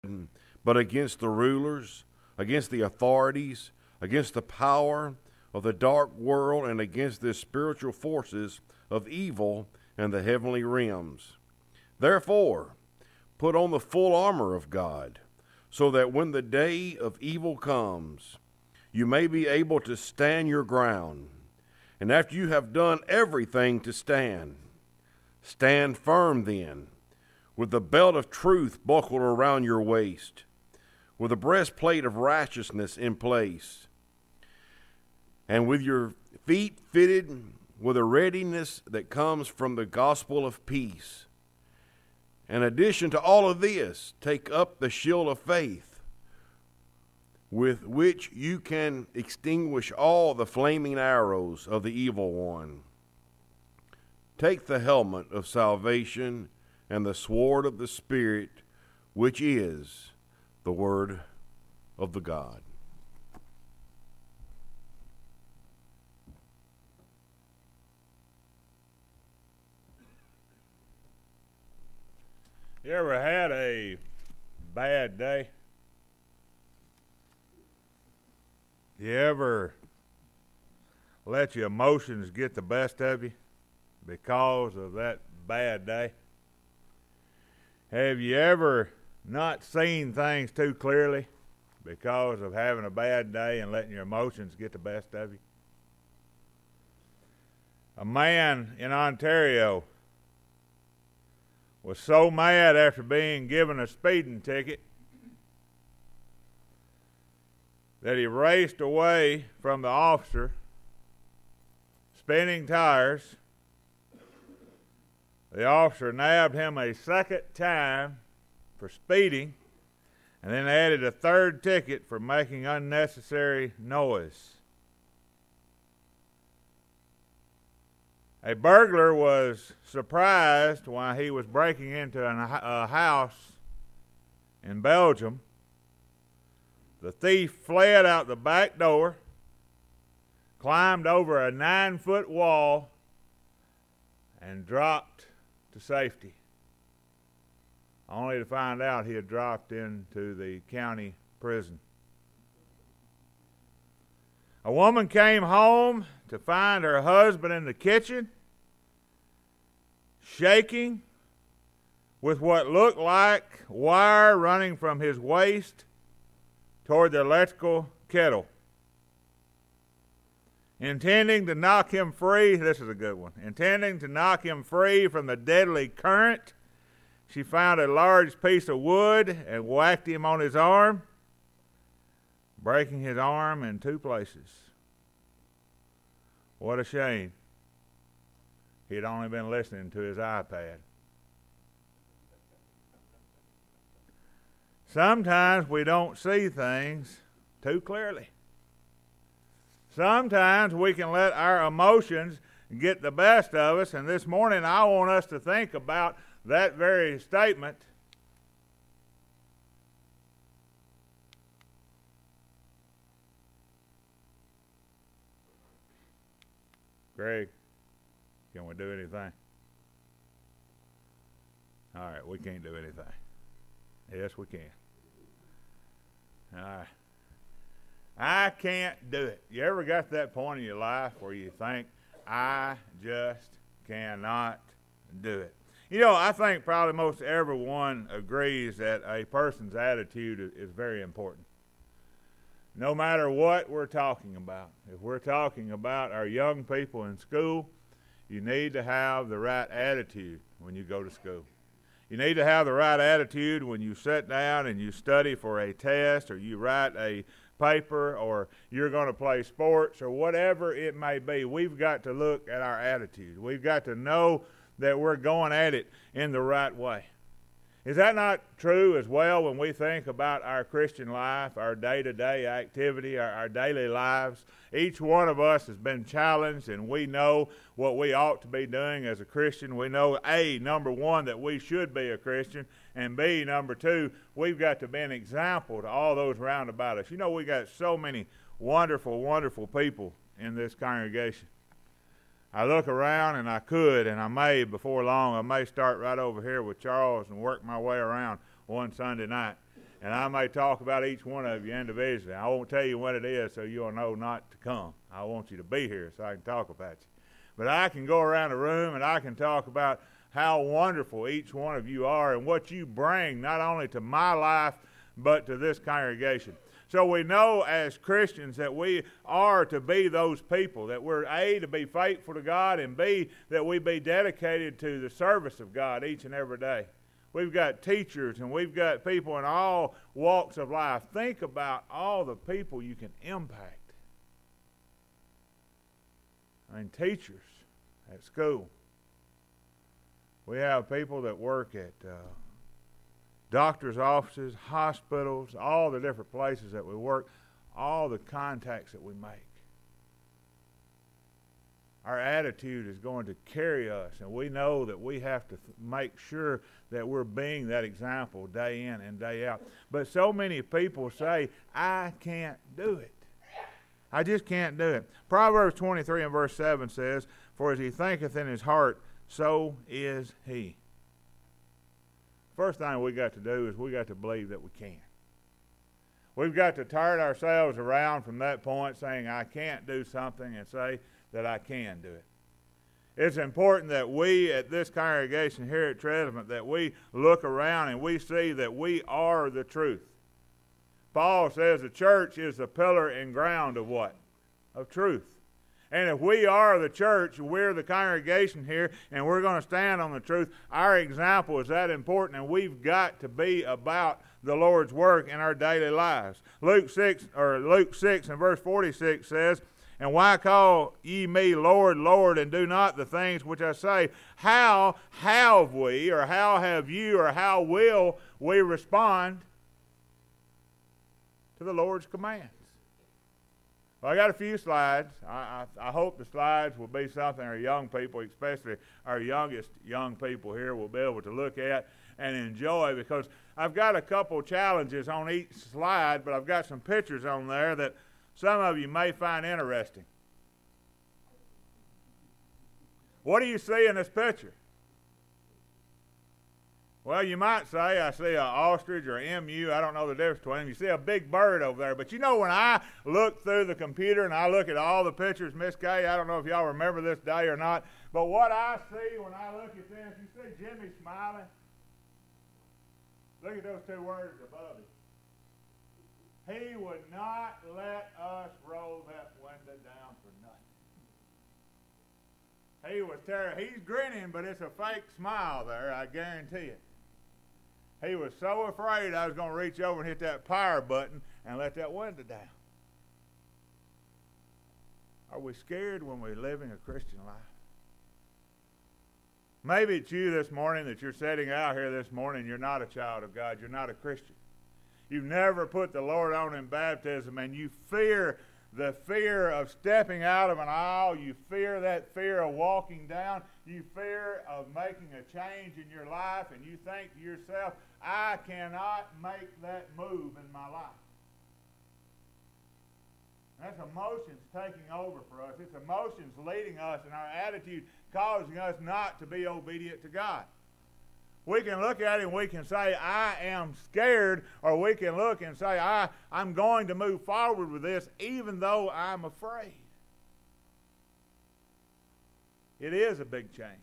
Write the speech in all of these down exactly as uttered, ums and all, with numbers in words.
but against the rulers, against the authorities, against the power of the dark world, and against the spiritual forces of evil in the heavenly realms. Therefore, put on the full armor of God, so that when the day of evil comes, you may be able to stand your ground. And after you have done everything to stand, stand firm then, with the belt of truth buckled around your waist, with the breastplate of righteousness in place, and with your feet fitted with a readiness that comes from the gospel of peace. In addition to all of this, take up the shield of faith, with which you can extinguish all the flaming arrows of the evil one. Take the helmet of salvation and the sword of the Spirit, which is the word of the God. You ever had a bad day? You ever let your emotions get the best of you because of that bad day? Have you ever not seen things too clearly because of having a bad day and letting your emotions get the best of you? A man in Ontario was so mad after being given a speeding ticket that he raced away from the officer, spinning tires. The officer nabbed him a second time for speeding, and then added a third ticket for making unnecessary noise. A burglar was surprised while he was breaking into a house in Belgium. The thief fled out the back door, climbed over a nine-foot wall, and dropped to safety, only to find out he had dropped into the county prison. A woman came home to find her husband in the kitchen, shaking, with what looked like wire running from his waist toward the electrical kettle. Intending to knock him free, this is a good one, intending to knock him free from the deadly current, she found a large piece of wood and whacked him on his arm, breaking his arm in two places. What a shame. He had only been listening to his iPad. Sometimes we don't see things too clearly. Sometimes we can let our emotions get the best of us, and this morning I want us to think about that very statement. Greg, can we do anything? All right, we can't do anything. Yes, we can. All right. I can't do it. You ever got to that point in your life where you think, I just cannot do it? You know, I think probably most everyone agrees that a person's attitude is very important. No matter what we're talking about. If we're talking about our young people in school, you need to have the right attitude when you go to school. You need to have the right attitude when you sit down and you study for a test, or you write a paper, or you're going to play sports, or whatever it may be. We've got to look at our attitude. We've got to know that we're going at it in the right way. Is that not true as well when we think about our Christian life, our day-to-day activity, our, our daily lives? Each one of us has been challenged, and we know what we ought to be doing as a Christian. We know, A, number one, that we should be a Christian, and B, number two, we've got to be an example to all those round about us. You know, we got so many wonderful, wonderful people in this congregation. I look around, and I could, and I may, before long, I may start right over here with Charles and work my way around one Sunday night. And I may talk about each one of you individually. I won't tell you what it is so you'll know not to come. I want you to be here so I can talk about you. But I can go around the room and I can talk about how wonderful each one of you are and what you bring not only to my life but to this congregation. So we know as Christians that we are to be those people, that we're A, to be faithful to God, and B, that we be dedicated to the service of God each and every day. We've got teachers and we've got people in all walks of life. Think about all the people you can impact. I mean, teachers at school. We have people that work at uh, doctors' offices, hospitals, all the different places that we work, all the contacts that we make. Our attitude is going to carry us, and we know that we have to th- make sure that we're being that example day in and day out. But so many people say, I can't do it. I just can't do it. Proverbs twenty-three and verse seven says, for as he thinketh in his heart, so is he. First thing we got to do is we got to believe that we can. We've got to turn ourselves around from that point saying, I can't do something, and say that I can do it. It's important that we at this congregation here at Treasement, that we look around and we see that we are the truth. Paul says the church is the pillar and ground of what? Of truth. And if we are the church, we're the congregation here, and we're going to stand on the truth, our example is that important, and we've got to be about the Lord's work in our daily lives. Luke six or Luke six and verse forty-six says, and why call ye me Lord, Lord, and do not the things which I say? How have we, or how have you, or how will we respond to the Lord's commands? Well, I got a few slides. I, I, I hope the slides will be something our young people, especially our youngest young people here, will be able to look at and enjoy, because I've got a couple challenges on each slide, but I've got some pictures on there that some of you may find interesting. What do you see in this picture? Well, you might say, I see an ostrich or an M U. I don't know the difference between them. You see a big bird over there. But you know, when I look through the computer and I look at all the pictures, Miss Kay, I don't know if y'all remember this day or not, but what I see when I look at this, you see Jimmy smiling? Look at those two words above it. He would not let us roll that window down for nothing. He was terrible. He's grinning, but it's a fake smile there, I guarantee it. He was so afraid I was going to reach over and hit that power button and let that window down. Are we scared when we're living a Christian life? Maybe it's you this morning that you're sitting out here this morning, you're not a child of God, you're not a Christian. You've never put the Lord on in baptism, and you fear the fear of stepping out of an aisle. You fear that fear of walking down. You fear of making a change in your life, and you think to yourself, I cannot make that move in my life. That's emotions taking over for us. It's emotions leading us, and our attitude causing us not to be obedient to God. We can look at it and we can say, I am scared, or we can look and say, I, I'm going to move forward with this even though I'm afraid. It is a big change.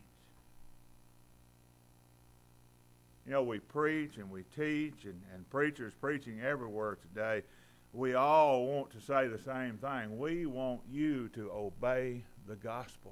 You know, we preach and we teach, and, and preachers preaching everywhere today. We all want to say the same thing. We want you to obey the gospel.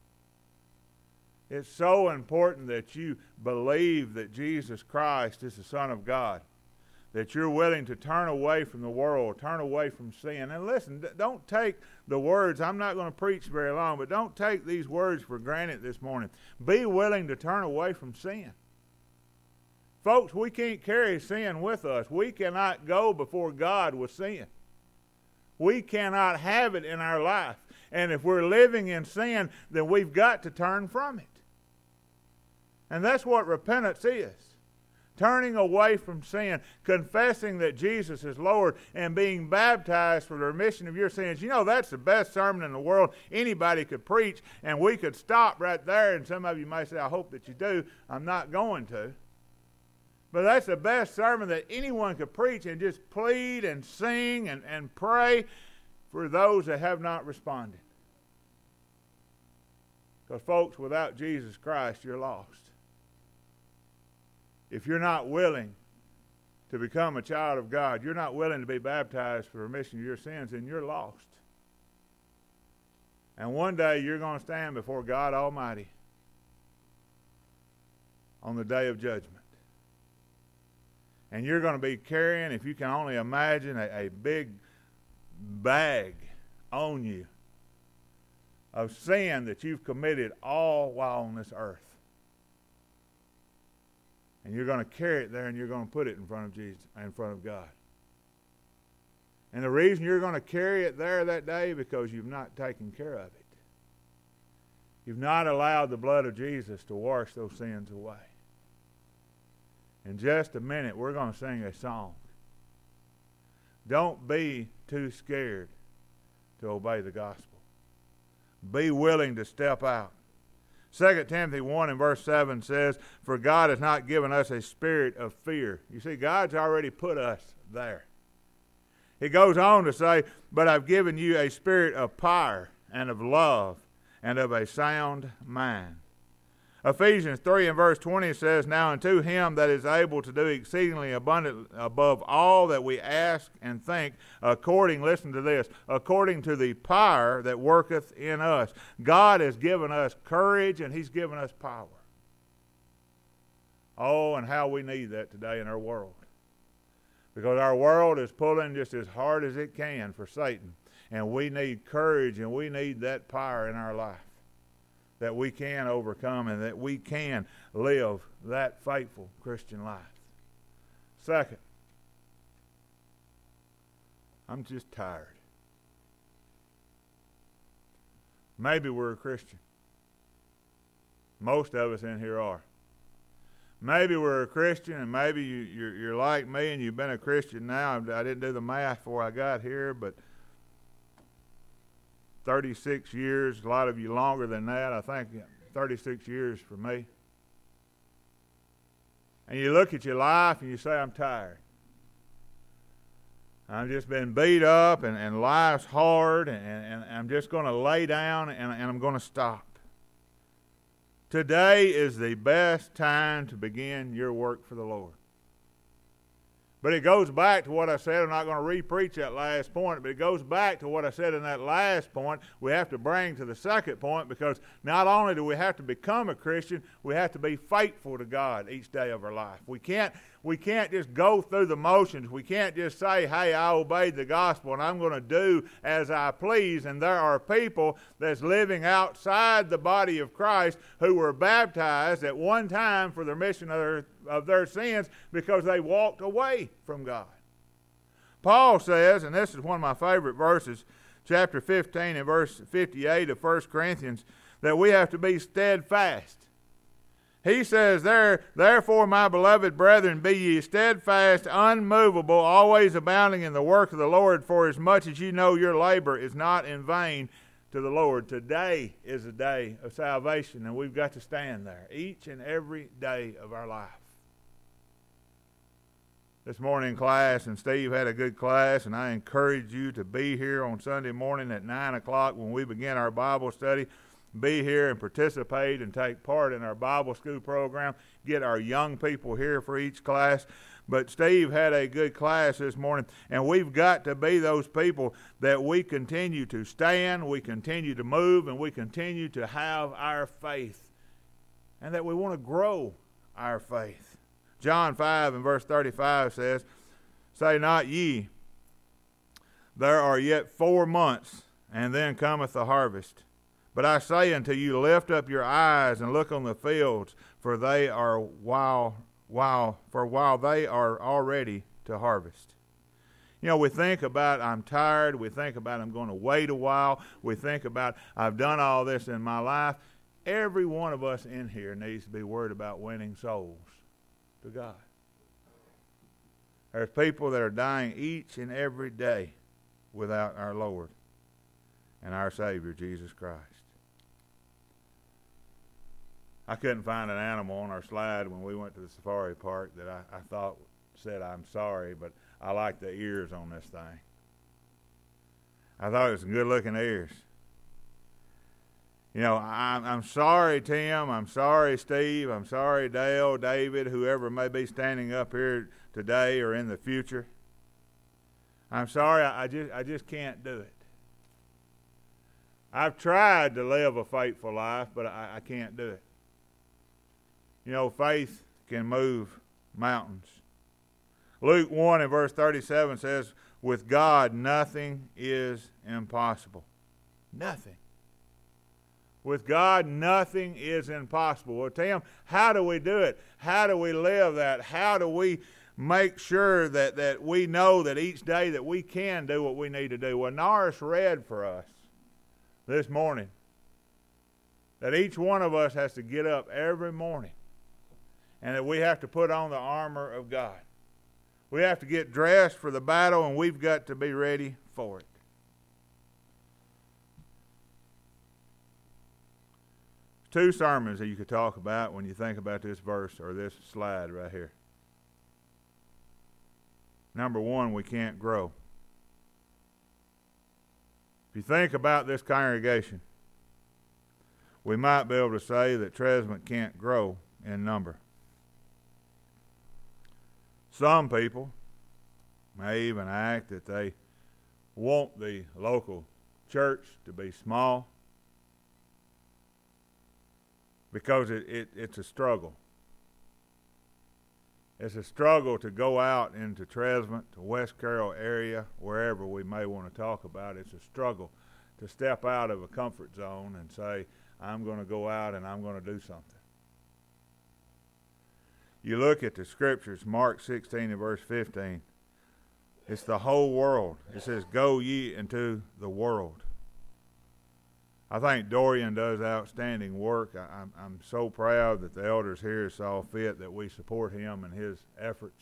It's so important that you believe that Jesus Christ is the Son of God, that you're willing to turn away from the world, turn away from sin. And listen, don't take the words, I'm not going to preach very long, but don't take these words for granted this morning. Be willing to turn away from sin. Folks, we can't carry sin with us. We cannot go before God with sin. We cannot have it in our life. And if we're living in sin, then we've got to turn from it. And that's what repentance is. Turning away from sin, confessing that Jesus is Lord, and being baptized for the remission of your sins. You know, that's the best sermon in the world anybody could preach, and we could stop right there, and some of you may say, I hope that you do. I'm not going to. But that's the best sermon that anyone could preach, and just plead and sing and, and pray for those that have not responded. Because, folks, without Jesus Christ, you're lost. If you're not willing to become a child of God, you're not willing to be baptized for remission of your sins, then you're lost. And one day you're going to stand before God Almighty on the day of judgment. And you're going to be carrying, if you can only imagine, a, a big bag on you of sin that you've committed all while on this earth. And you're going to carry it there, and you're going to put it in front of Jesus, in front of God. And the reason you're going to carry it there that day, because you've not taken care of it. You've not allowed the blood of Jesus to wash those sins away. In just a minute, we're going to sing a song. Don't be too scared to obey the gospel. Be willing to step out. Second Timothy one and verse seven says, "For God has not given us a spirit of fear." You see, God's already put us there. He goes on to say, "But I've given you a spirit of power and of love and of a sound mind." Ephesians three and verse twenty says, "Now unto him that is able to do exceedingly abundant above all that we ask and think, according," listen to this, "according to the power that worketh in us." God has given us courage, and he's given us power. Oh, and how we need that today in our world. Because our world is pulling just as hard as it can for Satan. And we need courage, and we need that power in our life, that we can overcome and that we can live that faithful Christian life. Second, I'm just tired. Maybe we're a Christian. Most of us in here are. Maybe we're a Christian, and maybe you, you're, you're like me and you've been a Christian now. I didn't do the math before I got here, but thirty-six years, a lot of you longer than that. I think thirty-six years for me. And you look at your life and you say, I'm tired. I've just been beat up, and, and life's hard, and, and I'm just going to lay down, and, and I'm going to stop. Today is the best time to begin your work for the Lord. But it goes back to what I said. I'm not going to re-preach that last point, but it goes back to what I said in that last point. We have to bring to the second point, because not only do we have to become a Christian, we have to be faithful to God each day of our life. We can't, we can't just go through the motions. We can't just say, hey, I obeyed the gospel and I'm going to do as I please. And there are people that's living outside the body of Christ who were baptized at one time for the remission of their of their sins because they walked away from God. Paul says, and this is one of my favorite verses, chapter fifteen and verse fifty-eight of First Corinthians, that we have to be steadfast. He says there, "Therefore, my beloved brethren, be ye steadfast, unmovable, always abounding in the work of the Lord, for as much as you know your labor is not in vain to the Lord." Today is a day of salvation, and we've got to stand there each and every day of our life. This morning in class, and Steve had a good class, and I encourage you to be here on Sunday morning at nine o'clock when we begin our Bible study. Be here and participate and take part in our Bible school program. Get our young people here for each class. But Steve had a good class this morning, and we've got to be those people that we continue to stand, we continue to move, and we continue to have our faith, and that we want to grow our faith. John five and verse thirty-five says, "Say not ye, there are yet four months, and then cometh the harvest. But I say unto you, lift up your eyes and look on the fields, for they are while while for while they are already to harvest." You know, we think about I'm tired, we think about I'm going to wait a while, we think about I've done all this in my life. Every one of us in here needs to be worried about winning souls to God. There's people that are dying each and every day without our Lord and our Savior, Jesus Christ. I couldn't find an animal on our slide when we went to the safari park that I, I thought said I'm sorry, but I like the ears on this thing. I thought it was some good-looking ears. You know, I'm, I'm sorry, Tim. I'm sorry, Steve. I'm sorry, Dale, David, whoever may be standing up here today or in the future. I'm sorry. I, I just I just can't do it. I've tried to live a faithful life, but I, I can't do it. You know, faith can move mountains. Luke one and verse thirty-seven says, with God nothing is impossible. Nothing. With God, nothing is impossible. Well, Tim, how do we do it? How do we live that? How do we make sure that, that we know that each day that we can do what we need to do? Well, Norris read for us this morning that each one of us has to get up every morning and that we have to put on the armor of God. We have to get dressed for the battle, and we've got to be ready for it. Two sermons that you could talk about when you think about this verse or this slide right here. Number one, we can't grow. If you think about this congregation, we might be able to say that Tresment can't grow in number. Some people may even act that they want the local church to be small because it, it, it's a struggle. It's a struggle to go out into Tresment, to West Carroll area, wherever we may want to talk about. It's a struggle to step out of a comfort zone and say, I'm going to go out and I'm going to do something. You look at the scriptures, Mark sixteen and verse fifteen. It's the whole world. It says, go ye into the world. I think Dorian does outstanding work. I, I'm, I'm so proud that the elders here saw fit that we support him in his efforts.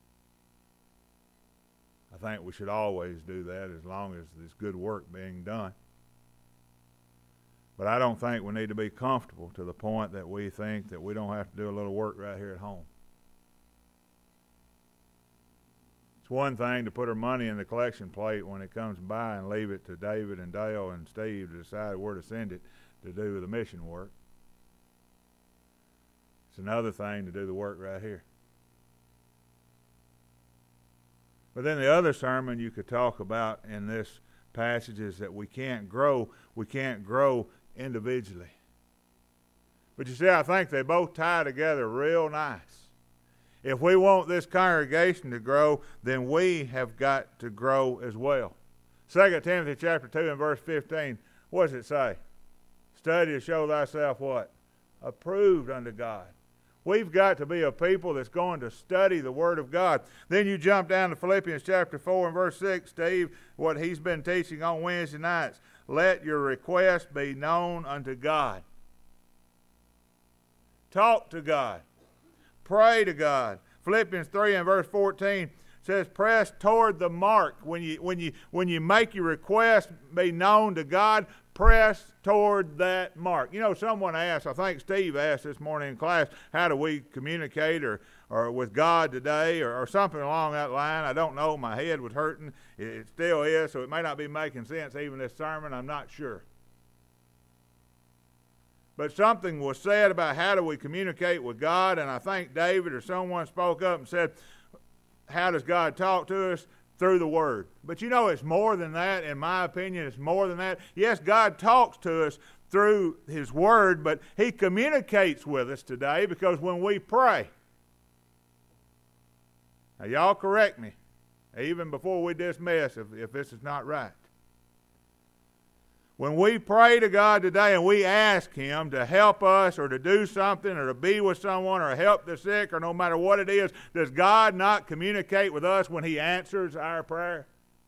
I think we should always do that as long as there's good work being done. But I don't think we need to be comfortable to the point that we think that we don't have to do a little work right here at home. It's one thing to put our money in the collection plate when it comes by and leave it to David and Dale and Steve to decide where to send it to do the mission work. It's another thing to do the work right here. But then the other sermon you could talk about in this passage is that we can't grow. We can't grow individually. But you see, I think they both tie together real nice. If we want this congregation to grow, then we have got to grow as well. Second Timothy chapter two and verse fifteen, what does it say? Study to show thyself what? Approved unto God. We've got to be a people that's going to study the Word of God. Then you jump down to Philippians chapter four and verse six, Steve, what he's been teaching on Wednesday nights. Let your requests be known unto God. Talk to God. Pray to God. Philippians three and verse fourteen says, press toward the mark. When you, when you, when you make your request be known to God, press toward that mark. You know, someone asked, I think Steve asked this morning in class, how do we communicate or, or with God today or, or something along that line. I don't know. My head was hurting. It, it still is, so it may not be making sense even this sermon. I'm not sure. But something was said about how do we communicate with God, and I think David or someone spoke up and said, how does God talk to us? Through the Word. But you know, it's more than that. In my opinion, it's more than that. Yes, God talks to us through His Word, but He communicates with us today because when we pray, now y'all correct me, even before we dismiss if, if this is not right. When we pray to God today and we ask Him to help us or to do something or to be with someone or help the sick or no matter what it is, does God not communicate with us when He answers our prayer?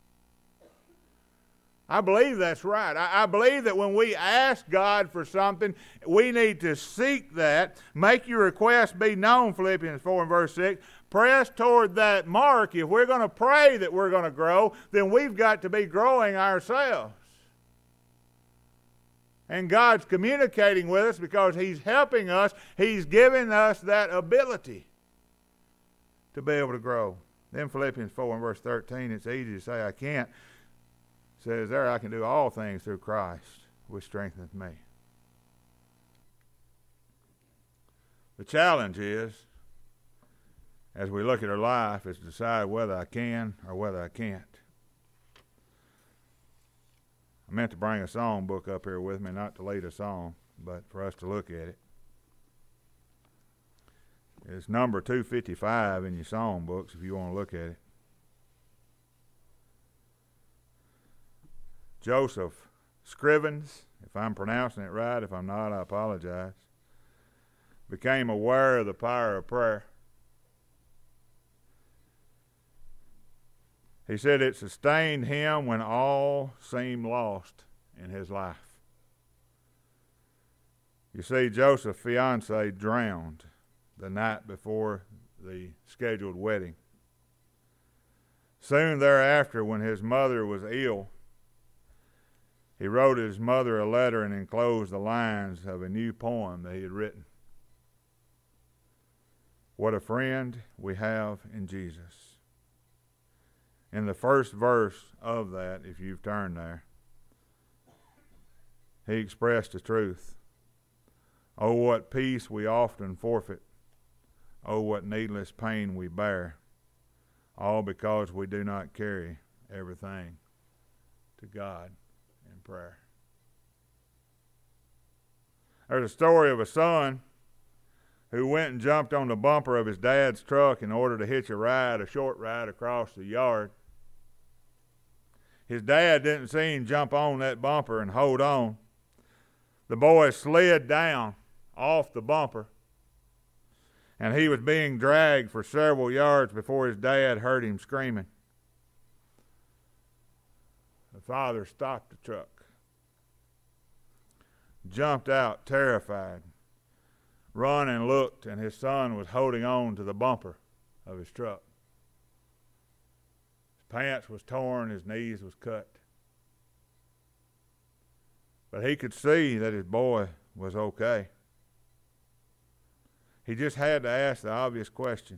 I believe that's right. I, I believe that when we ask God for something, we need to seek that. Make your request be known, Philippians four and verse six. Press toward that mark. If we're going to pray that we're going to grow, then we've got to be growing ourselves. And God's communicating with us because He's helping us. He's giving us that ability to be able to grow. Then Philippians four and verse thirteen, it's easy to say I can't. It says there, I can do all things through Christ, which strengtheneth me. The challenge is, as we look at our life, is to decide whether I can or whether I can't. I meant to bring a song book up here with me, not to lead a song, but for us to look at it. It's number two fifty-five in your song books if you want to look at it. Joseph Scrivens, if I'm pronouncing it right, if I'm not, I apologize, became aware of the power of prayer. He said it sustained him when all seemed lost in his life. You see, Joseph's fiancee drowned the night before the scheduled wedding. Soon thereafter, when his mother was ill, he wrote his mother a letter and enclosed the lines of a new poem that he had written. What a friend we have in Jesus. In the first verse of that, if you've turned there, he expressed the truth. Oh, what peace we often forfeit. Oh, what needless pain we bear. All because we do not carry everything to God in prayer. There's a story of a son who went and jumped on the bumper of his dad's truck in order to hitch a ride, a short ride across the yard. His dad didn't see him jump on that bumper and hold on. The boy slid down off the bumper, and he was being dragged for several yards before his dad heard him screaming. The father stopped the truck, jumped out terrified, run and looked, and his son was holding on to the bumper of his truck. His pants was torn, his knees was cut. But he could see that his boy was okay. He just had to ask the obvious question.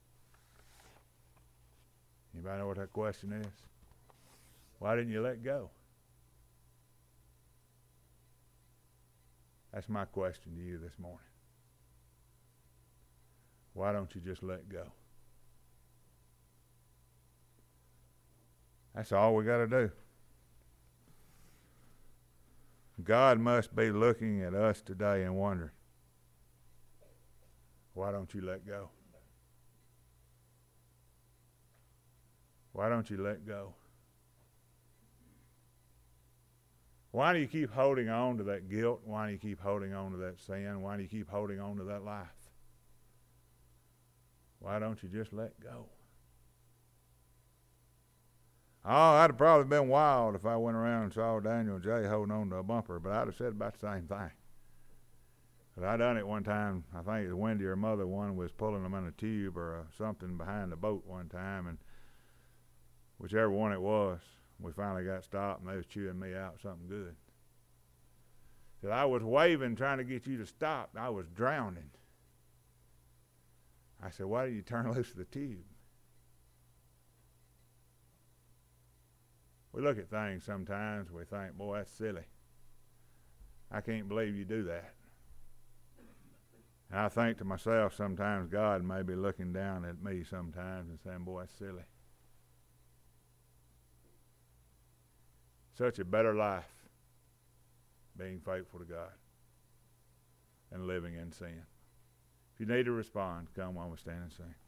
Anybody know what that question is? Why didn't you let go? That's my question to you this morning. Why don't you just let go? That's all we got to do. God must be looking at us today and wondering, why don't you let go? Why don't you let go? Why do you keep holding on to that guilt? Why do you keep holding on to that sin? Why do you keep holding on to that life? Why don't you just let go? Oh, I'd have probably been wild if I went around and saw Daniel J. holding on to a bumper, but I'd have said about the same thing. But I done it one time. I think it was Wendy or Mother one was pulling them in a tube or uh, something behind the boat one time, and whichever one it was, we finally got stopped, and they was chewing me out something good. So I was waving, trying to get you to stop. I was drowning. I said, why did you turn loose the tube? We look at things sometimes, we think, boy, that's silly. I can't believe you do that. And I think to myself, sometimes God may be looking down at me sometimes and saying, boy, that's silly. Such a better life being faithful to God than living in sin. If you need to respond, come while we stand and sing.